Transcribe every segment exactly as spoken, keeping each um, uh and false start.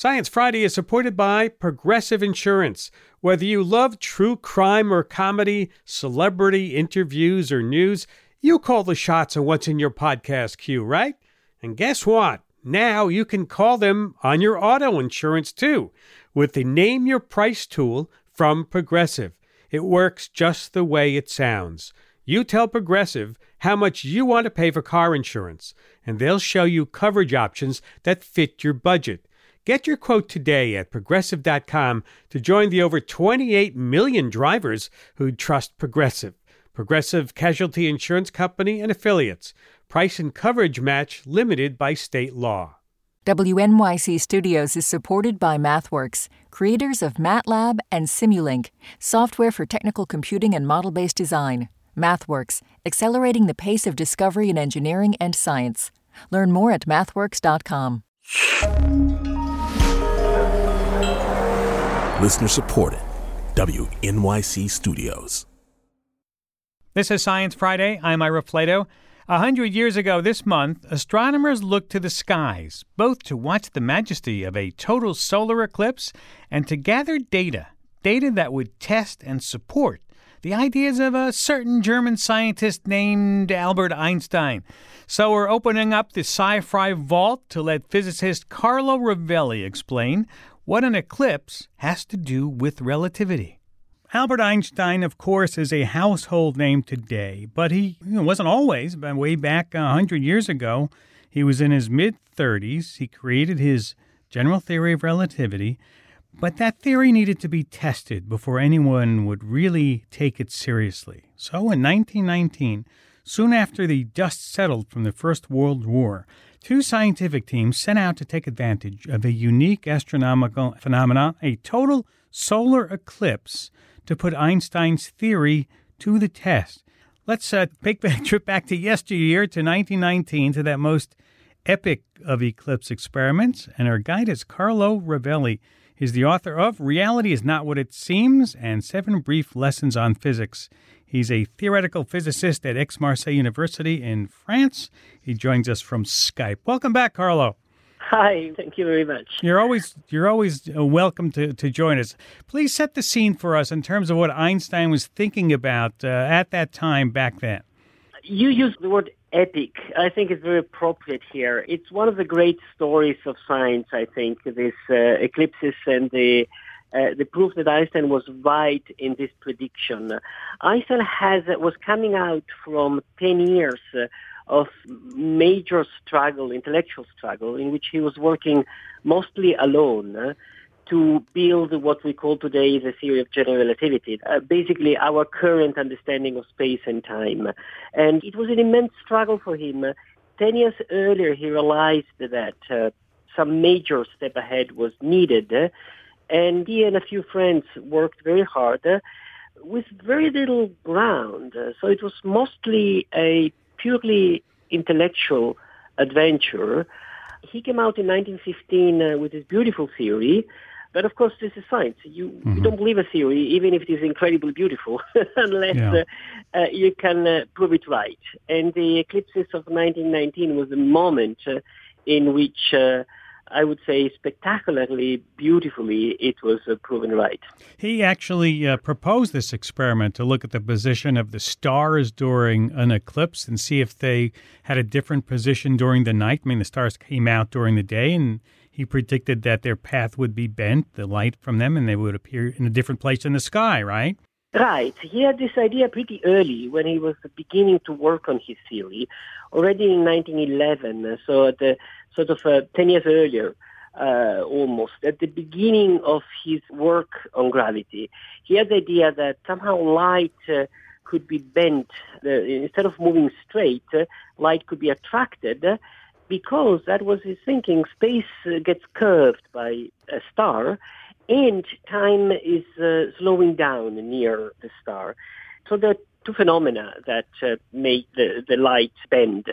Science Friday is supported by Progressive Insurance. Whether you love true crime or comedy, celebrity interviews or news, you call the shots on what's in your podcast queue, right? And guess what? Now you can call them on your auto insurance too with the Name Your Price tool from Progressive. It works just the way it sounds. You tell Progressive how much you want to pay for car insurance, and they'll show you coverage options that fit your budget. Get your quote today at progressive dot com to join the over twenty-eight million drivers who trust Progressive. Progressive Casualty Insurance Company and Affiliates. Price and coverage match limited by state law. W N Y C Studios is supported by MathWorks, creators of MATLAB and Simulink, software for technical computing and model-based design. MathWorks, accelerating the pace of discovery in engineering and science. Learn more at mathworks dot com. Listener supported. W N Y C Studios. This is Science Friday. I'm Ira Flato. A hundred years ago this month, astronomers looked to the skies, both to watch the majesty of a total solar eclipse and to gather data, data that would test and support the ideas of a certain German scientist named Albert Einstein. So we're opening up the sci-fi vault to let physicist Carlo Rovelli explain what an eclipse has to do with relativity. Albert Einstein, of course, is a household name today, but he you know, wasn't always. But way back one hundred years ago, he was in his mid-thirties. He created his general theory of relativity, but that theory needed to be tested before anyone would really take it seriously. So in nineteen nineteen, soon after the dust settled from the First World War, two scientific teams set out to take advantage of a unique astronomical phenomenon, a total solar eclipse, to put Einstein's theory to the test. Let's uh, take a trip back to yesteryear, to nineteen nineteen, to that most epic of eclipse experiments. And our guide is Carlo Rovelli. He's the author of Reality is Not What It Seems and Seven Brief Lessons on Physics. He's a theoretical physicist at Aix-Marseille University in France. He joins us from Skype. Welcome back, Carlo. Hi, thank you very much. You're always you're always welcome to, to join us. Please set the scene for us in terms of what Einstein was thinking about uh, at that time back then. You used the word epic. I think it's very appropriate here. It's one of the great stories of science, I think, this uh, eclipses and the uh, the proof that Einstein was right in this prediction. Einstein has was coming out from ten years uh, of major struggle, intellectual struggle, in which he was working mostly alone uh, to build what we call today the theory of general relativity, uh, basically our current understanding of space and time. And it was an immense struggle for him. Uh, ten years earlier, he realized that uh, some major step ahead was needed, uh, and he and a few friends worked very hard uh, with very little ground. Uh, so it was mostly a purely intellectual adventure. He came out in nineteen fifteen uh, with his beautiful theory, but of course this is science. You, mm-hmm. you don't believe a theory, even if it is incredibly beautiful, unless yeah. uh, uh, you can uh, prove it right. And the eclipses of nineteen nineteen was the moment uh, in which uh, I would say spectacularly, beautifully, it was uh, proven right. He actually uh, proposed this experiment to look at the position of the stars during an eclipse and see if they had a different position during the night. I mean, the stars came out during the day, and he predicted that their path would be bent, the light from them, and they would appear in a different place in the sky, right? Right. He had this idea pretty early when he was beginning to work on his theory, already in nineteen eleven, so at the sort of uh, ten years earlier, uh, almost, at the beginning of his work on gravity. He had the idea that somehow light uh, could be bent. Uh, instead of moving straight, uh, light could be attracted, uh, because that was his thinking. Space uh, gets curved by a star, and time is uh, slowing down near the star. So there are two phenomena that uh, make the, the light bend.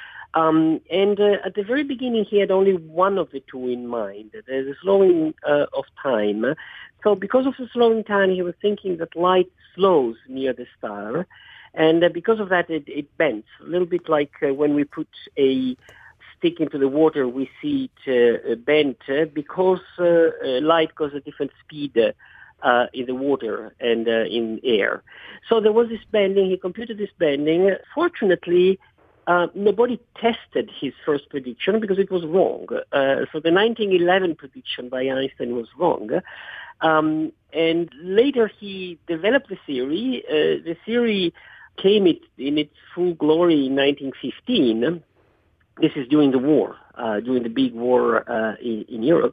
Um, and uh, at the very beginning, he had only one of the two in mind, the slowing uh, of time. So because of the slowing time, he was thinking that light slows near the star, and uh, because of that, it, it bends, a little bit like uh, when we put a stick into the water, we see it uh, bent uh, because uh, uh, light goes at different speed uh, uh, in the water and uh, in air. So there was this bending. He computed this bending. Fortunately, uh, nobody tested his first prediction because it was wrong. Uh, so the nineteen eleven prediction by Einstein was wrong. Um, and later he developed the theory. Uh, the theory came it, in its full glory in nineteen fifteen. This is during the war, uh, during the big war uh, in, in Europe.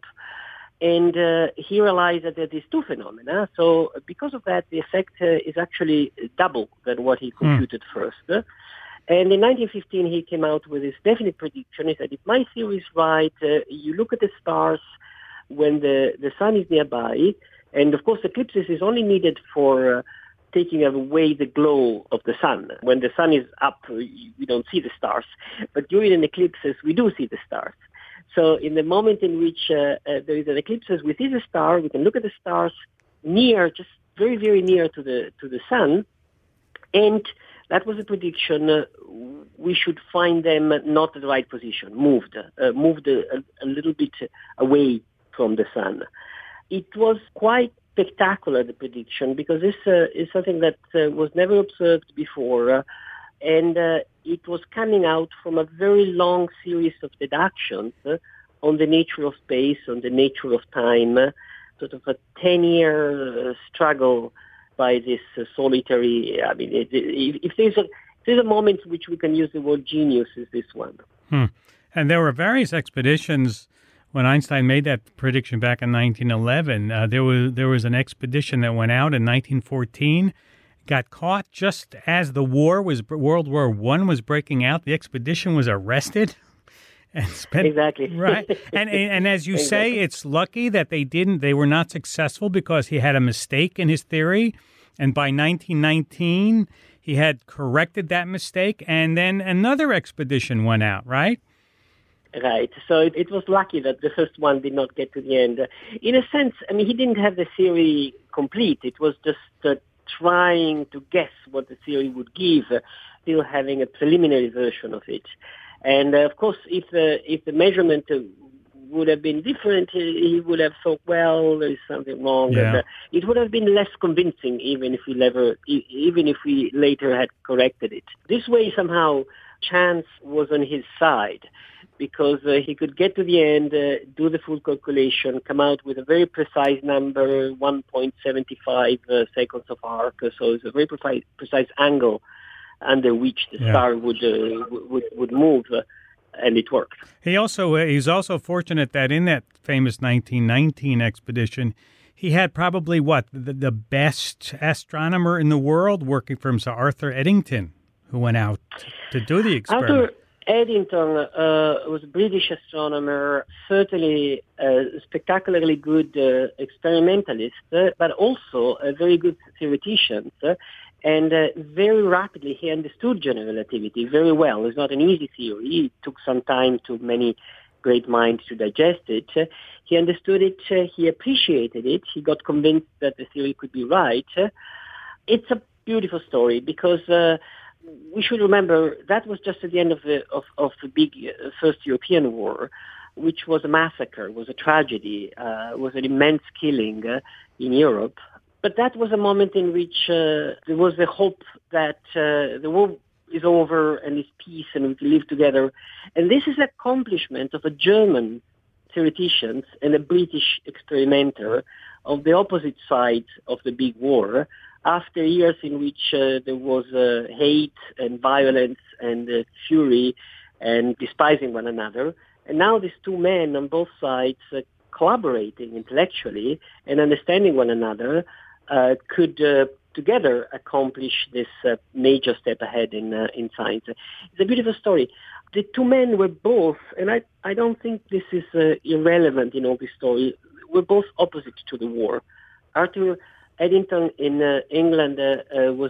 And uh, he realized that there are these two phenomena. So because of that, the effect uh, is actually double than what he computed mm. first. And in nineteen fifteen, he came out with this definite prediction. He said, if my theory is right, uh, you look at the stars when the, the sun is nearby. And of course, eclipses is only needed for uh, taking away the glow of the sun. When the sun is up, we don't see the stars. But during an eclipse, we do see the stars. So in the moment in which uh, uh, there is an eclipse, we see the star, we can look at the stars near, just very, very near to the to the sun. And that was a prediction. Uh, we should find them not at the right position, moved, uh, moved a, a little bit away from the sun. It was quite spectacular, the prediction, because this uh, is something that uh, was never observed before. Uh, and uh, it was coming out from a very long series of deductions uh, on the nature of space, on the nature of time, uh, sort of a ten-year uh, struggle by this uh, solitary, I mean, it, it, if, there's a, if there's a moment in which we can use the word genius, is this one. Hmm. And there were various expeditions when Einstein made that prediction back in nineteen eleven. Uh, there was there was an expedition that went out in nineteen fourteen, got caught just as the war was World War One was breaking out. The expedition was arrested and spent exactly right. And, and and as you exactly. say, it's lucky that they didn't. They were not successful because he had a mistake in his theory, and by nineteen nineteen he had corrected that mistake, and then another expedition went out. Right. Right. So it, it was lucky that the first one did not get to the end. Uh, in a sense, I mean, he didn't have the theory complete. It was just uh, trying to guess what the theory would give, uh, still having a preliminary version of it. And uh, of course, if the if the measurement uh, would have been different, he would have thought, well, there is something wrong. Yeah. And, uh, it would have been less convincing, even if we never, even if we later had corrected it. This way, somehow, chance was on his side, because uh, he could get to the end, uh, do the full calculation, come out with a very precise number, one point seven five uh, seconds of arc. So it's a very precise, precise angle under which the yeah. star would, uh, would would move, uh, and it worked. He also uh, he's also fortunate that in that famous nineteen nineteen expedition, he had probably what the, the best astronomer in the world working for him, Sir Arthur Eddington, who went out to do the experiment. Arthur Eddington uh, was a British astronomer, certainly a spectacularly good uh, experimentalist, uh, but also a very good theoretician. Uh, and uh, very rapidly he understood general relativity very well. It's not an easy theory. It took some time to many great minds to digest it. Uh, he understood it. Uh, he appreciated it. He got convinced that the theory could be right. Uh, it's a beautiful story because Uh, we should remember that was just at the end of the of, of the big uh, First European War, which was a massacre, was a tragedy, uh, was an immense killing uh, in Europe. But that was a moment in which uh, there was the hope that uh, the war is over and is peace and we can live together. And this is an accomplishment of a German theoretician and a British experimenter of the opposite side of the big war, after years in which uh, there was uh, hate and violence and uh, fury and despising one another. And now these two men on both sides uh, collaborating intellectually and understanding one another uh, could uh, together accomplish this uh, major step ahead in uh, in science. It's a beautiful story. The two men were both, and I, I don't think this is uh, irrelevant in all this story, were both opposite to the war. Arthur Eddington in uh, England uh, uh, was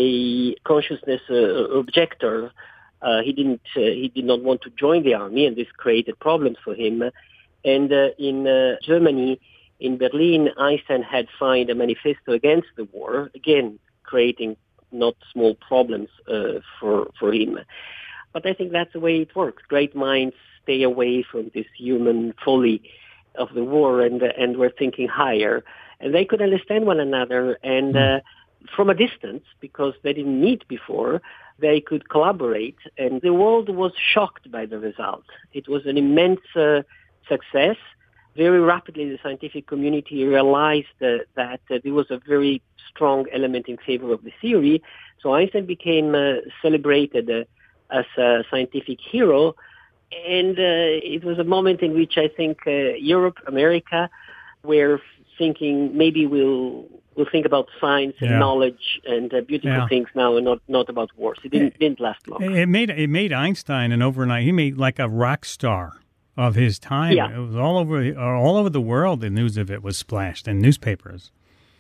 a consciousness uh, objector. Uh, he didn't. Uh, he did not want to join the army, and this created problems for him. And uh, in uh, Germany, in Berlin, Einstein had signed a manifesto against the war, again creating not small problems uh, for for him. But I think that's the way it works. Great minds stay away from this human folly of the war, and and were thinking higher. And they could understand one another, and uh, from a distance, because they didn't meet before, they could collaborate. And the world was shocked by the result. It was an immense uh, success. Very rapidly, the scientific community realized uh, that uh, there was a very strong element in favor of the theory. So Einstein became uh, celebrated uh, as a scientific hero. And uh, it was a moment in which I think uh, Europe, America, were thinking maybe we'll we'll think about science and Yeah. knowledge and uh, beautiful Yeah. things now, and not, not about wars. It didn't, didn't last long. It made it made Einstein an overnight. He made like a rock star of his time. Yeah. It was all over all over the world. The news of it was splashed in newspapers.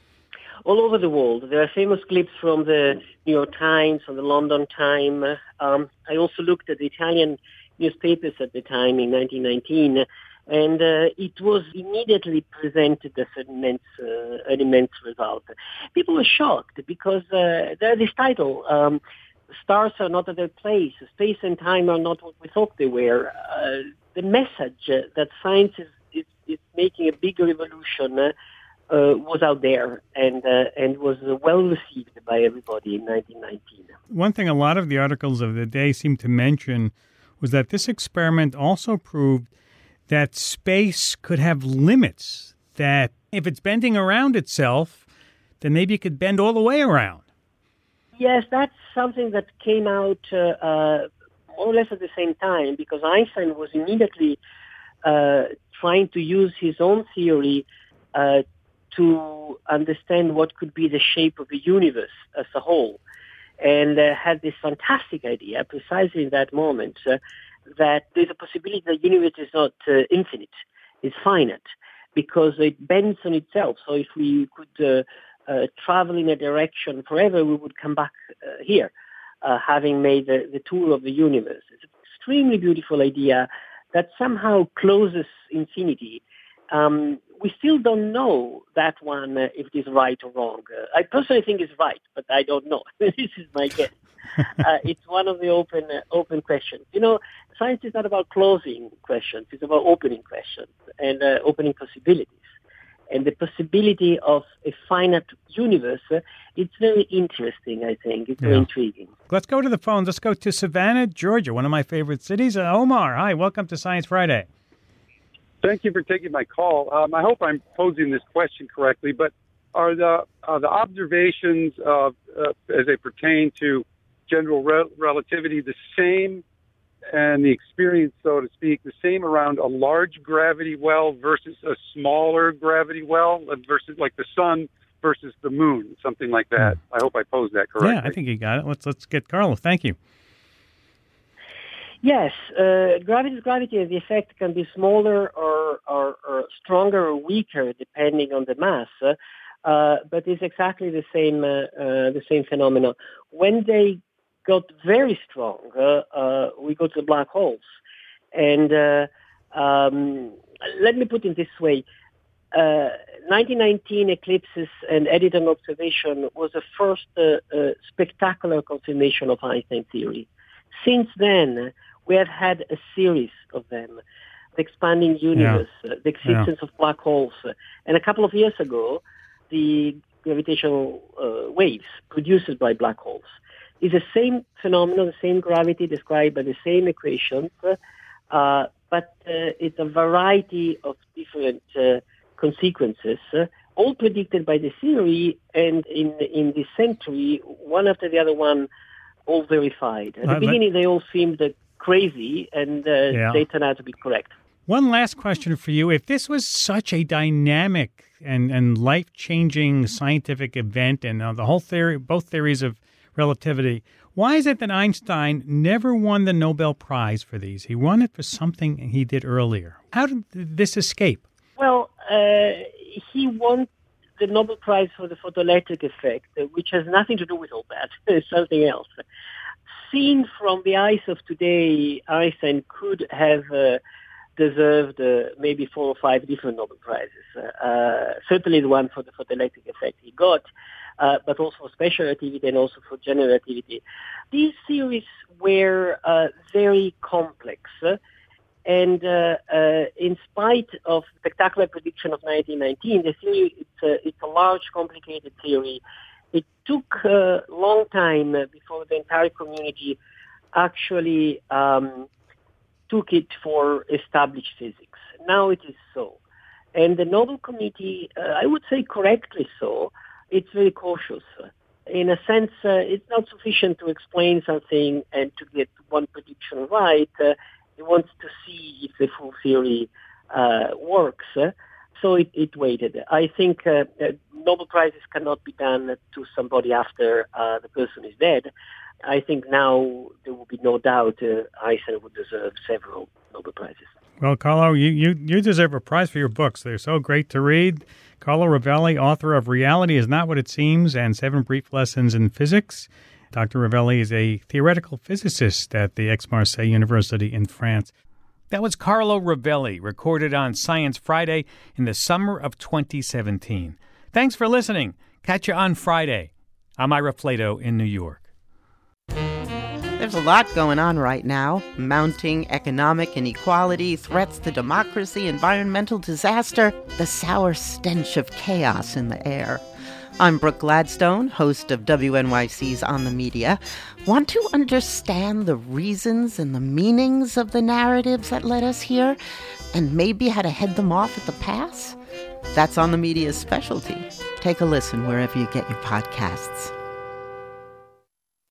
All over the world. There are famous clips from the New York Times, from the London Times. Um, I also looked at the Italian newspapers at the time in nineteen nineteen, and uh, it was immediately presented as an immense, uh, an immense result. People were shocked because uh, there's this title, um, stars are not at their place, space and time are not what we thought they were. Uh, the message uh, that science is, is, is making a big revolution uh, uh, was out there, and uh, and was uh, well received by everybody in nineteen nineteen. One thing a lot of the articles of the day seem to mention was that this experiment also proved that space could have limits, that if it's bending around itself, then maybe it could bend all the way around. Yes, that's something that came out uh, uh, more or less at the same time, because Einstein was immediately uh, trying to use his own theory uh, to understand what could be the shape of the universe as a whole, and uh, had this fantastic idea precisely in that moment uh, that there's a possibility that the universe is not uh, infinite, it's finite, because it bends on itself. So if we could uh, uh, travel in a direction forever, we would come back uh, here, uh, having made the, the tour of the universe. It's an extremely beautiful idea that somehow closes infinity. Um, we still don't know that one, uh, if it is right or wrong. Uh, I personally think it's right, but I don't know. This is my guess. uh, it's one of the open uh, open questions. You know, science is not about closing questions. It's about opening questions and uh, opening possibilities. And the possibility of a finite universe, uh, it's very interesting, I think. It's very Yeah. intriguing. Let's go to the phones. Let's go to Savannah, Georgia, one of my favorite cities. Uh, Omar, hi, welcome to Science Friday. Thank you for taking my call. Um, I hope I'm posing this question correctly, but are the are the observations of, uh, as they pertain to general re- relativity the same, and the experience, so to speak, the same around a large gravity well versus a smaller gravity well, versus like the sun versus the moon, something like that? I hope I posed that correctly. Yeah, I think you got it. Let's let's get Carlo. Thank you. Yes, uh, gravity is gravity, and the effect can be smaller or, or, or stronger or weaker depending on the mass. Uh, but it's exactly the same uh, uh, the same phenomenon. When they got very strong, uh, uh, we go to the black holes, and uh, um, let me put it this way: uh, nineteen nineteen eclipses and Eddington observation was the first uh, uh, spectacular confirmation of Einstein theory. Since then, we have had a series of them: the expanding universe, Yeah. uh, the existence Yeah. of black holes, uh, and a couple of years ago, the gravitational uh, waves produced by black holes. It's the same phenomenon, the same gravity described by the same equations, uh, but uh, it's a variety of different uh, consequences, uh, all predicted by the theory, and in in this century, one after the other one, all verified. At the Uh, let- beginning, they all seemed uh, crazy, and uh, Yeah. they turned out to be correct. One last question for you. If this was such a dynamic and, and life-changing scientific event, and uh, the whole theory, both theories of relativity, why is it that Einstein never won the Nobel Prize for these? He won it for something he did earlier. How did this escape? Well, uh, he won the Nobel Prize for the photoelectric effect, uh, which has nothing to do with all that. It's something else. Seen from the eyes of today, Einstein could have uh, deserved uh, maybe four or five different Nobel Prizes. Uh, uh, certainly the one for the photoelectric effect he got. uh, but also for special relativity and also for general relativity. These theories were uh, very complex. Uh, and uh, uh, in spite of the spectacular prediction of nineteen nineteen, the theory, it's a, it's a large, complicated theory. It took a long time before the entire community actually um, took it for established physics. Now it is so. And the Nobel Committee, uh, I would say correctly so, it's very cautious. In a sense, uh, it's not sufficient to explain something and to get one prediction right. Uh, it wants to see if the full theory uh, works. So it, it waited. I think uh, Nobel Prizes cannot be done to somebody after uh, the person is dead. I think now there will be no doubt uh, Einstein would deserve several Nobel Prizes. Well, Carlo, you, you, you deserve a prize for your books. They're so great to read. Carlo Rovelli, author of Reality is Not What It Seems and Seven Brief Lessons in Physics. Doctor Rovelli is a theoretical physicist at the Aix-Marseille University in France. That was Carlo Rovelli, recorded on Science Friday in the summer of twenty seventeen. Thanks for listening. Catch you on Friday. I'm Ira Flato in New York. There's a lot going on right now. Mounting economic inequality, threats to democracy, environmental disaster, the sour stench of chaos in the air. I'm Brooke Gladstone, host of W N Y C's On the Media. Want to understand the reasons and the meanings of the narratives that led us here, and maybe how to head them off at the pass? That's On the Media's specialty. Take a listen wherever you get your podcasts.